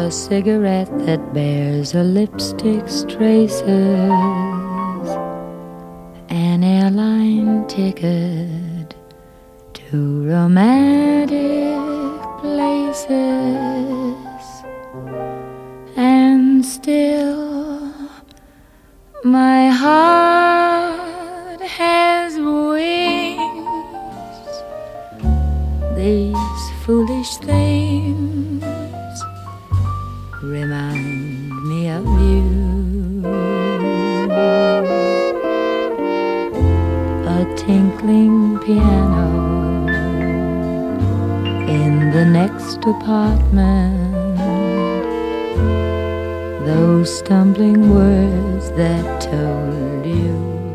a cigarette that bears a lipstick's traces, an airline ticket to romantic places, and still my heart has wings. These foolish things remind me of you. A tinkling piano in the next apartment, those stumbling words that told you